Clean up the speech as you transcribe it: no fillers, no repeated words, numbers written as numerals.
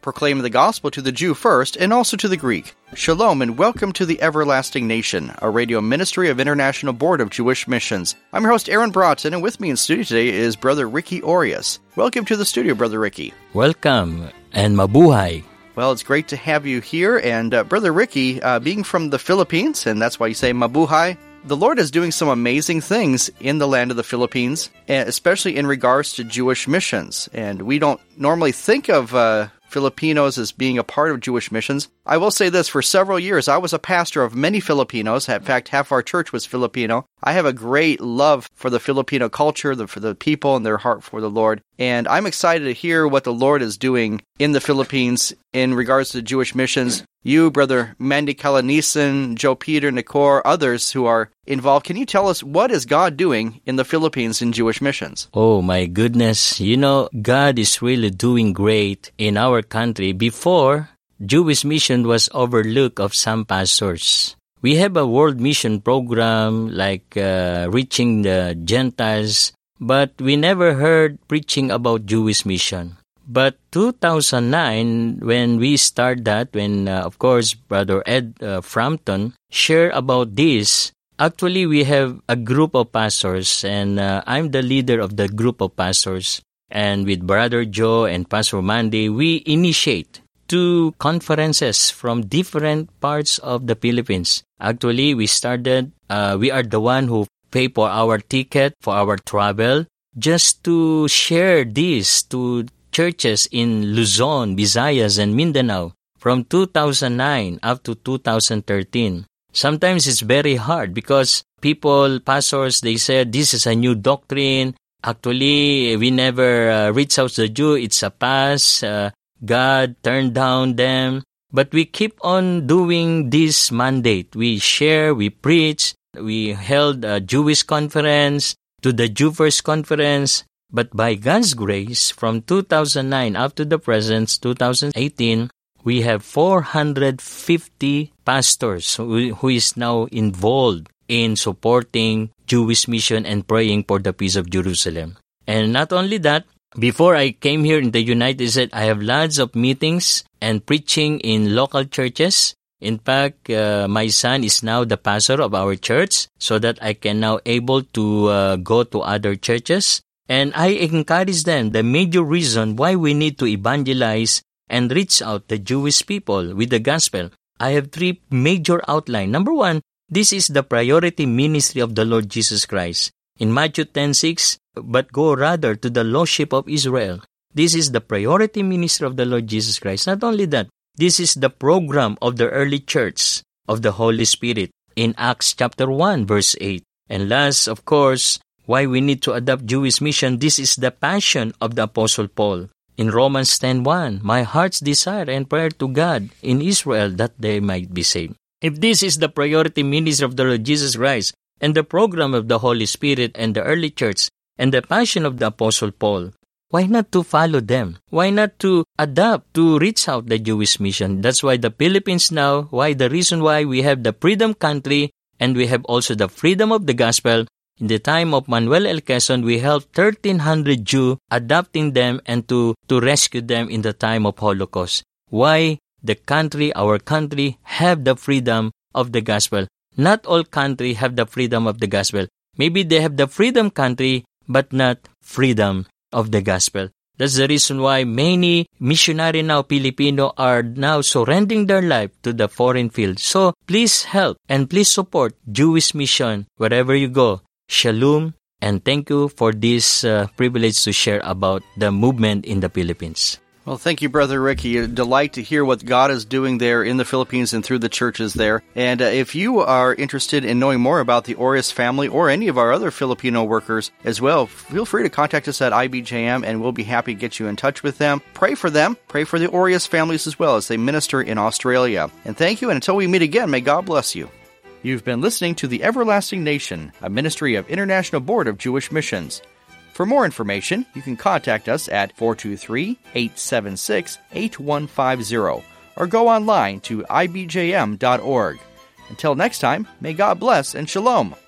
proclaiming the gospel to the Jew first and also to the Greek. Shalom and welcome to the Everlasting Nation, a radio ministry of International Board of Jewish Missions. I'm your host, Aaron Broughton, and with me in studio today is Brother Ricky Orias. Welcome to the studio, Brother Ricky. Welcome, and mabuhay. Well, it's great to have you here, and Brother Ricky, being from the Philippines, and that's why you say mabuhay, the Lord is doing some amazing things in the land of the Philippines, especially in regards to Jewish missions. And we don't normally think of Filipinos as being a part of Jewish missions. I will say this, for several years, I was a pastor of many Filipinos. In fact, half our church was Filipino. I have a great love for the Filipino culture, for the people, and their heart for the Lord. And I'm excited to hear what the Lord is doing in the Philippines in regards to Jewish missions. You, Brother Mandy Kalanisan, Joe Peter, Nicor, others who are involved, can you tell us what is God doing in the Philippines in Jewish missions? Oh my goodness, God is really doing great in our country. Before, Jewish mission was overlooked of some pastors. We have a world mission program like reaching the Gentiles, but we never heard preaching about Jewish mission. But 2009, when we start that, of course, Brother Ed Frampton shared about this, actually we have a group of pastors, and I'm the leader of the group of pastors. And with Brother Joe and Pastor Mandy, we initiate 2 conferences from different parts of the Philippines. Actually, we started, we are the one who pay for our ticket, for our travel, just to share this to churches in Luzon, Visayas, and Mindanao from 2009 up to 2013. Sometimes it's very hard because pastors, they said this is a new doctrine. Actually, we never reach out to the Jew. It's a past. God turned down them. But we keep on doing this mandate. We share, we preach. We held a Jewish conference to the Jew First conference. But by God's grace, from 2009 up to the present, 2018, we have 450 pastors who is now involved in supporting Jewish mission and praying for the peace of Jerusalem. And not only that, before I came here in the United States, I have lots of meetings and preaching in local churches. In fact, my son is now the pastor of our church, so that I can now able to go to other churches. And I encourage them, the major reason why we need to evangelize and reach out the Jewish people with the gospel. I have 3 major outlines. Number 1, this is the priority ministry of the Lord Jesus Christ. In Matthew 10:6, but go rather to the lost sheep of Israel. This is the priority ministry of the Lord Jesus Christ. Not only that, this is the program of the early church of the Holy Spirit in Acts chapter 1, verse 8. And last, of course, why we need to adopt Jewish mission, this is the passion of the Apostle Paul. In Romans 10:1, my heart's desire and prayer to God in Israel that they might be saved. If this is the priority ministry of the Lord Jesus Christ and the program of the Holy Spirit and the early church and the passion of the Apostle Paul, why not to follow them? Why not to adopt, to reach out the Jewish mission? That's why the Philippines now, the reason why we have the freedom country and we have also the freedom of the gospel. In the time of Manuel L. Quezon, we helped 1,300 Jews, adopting them and to rescue them in the time of Holocaust. Why our country, have the freedom of the gospel? Not all country have the freedom of the gospel. Maybe they have the freedom country, but not freedom of the gospel. That's the reason why many missionary now, Filipino, are now surrendering their life to the foreign field. So please help and please support Jewish mission wherever you go. Shalom, and thank you for this privilege to share about the movement in the Philippines. Well, thank you, Brother Ricky. A delight to hear what God is doing there in the Philippines and through the churches there. And if you are interested in knowing more about the Orias family or any of our other Filipino workers as well, feel free to contact us at IBJM, and we'll be happy to get you in touch with them. Pray for them. Pray for the Orias families as well as they minister in Australia. And thank you, and until we meet again, may God bless you. You've been listening to The Everlasting Nation, a ministry of International Board of Jewish Missions. For more information, you can contact us at 423-876-8150 or go online to ibjm.org. Until next time, may God bless and shalom.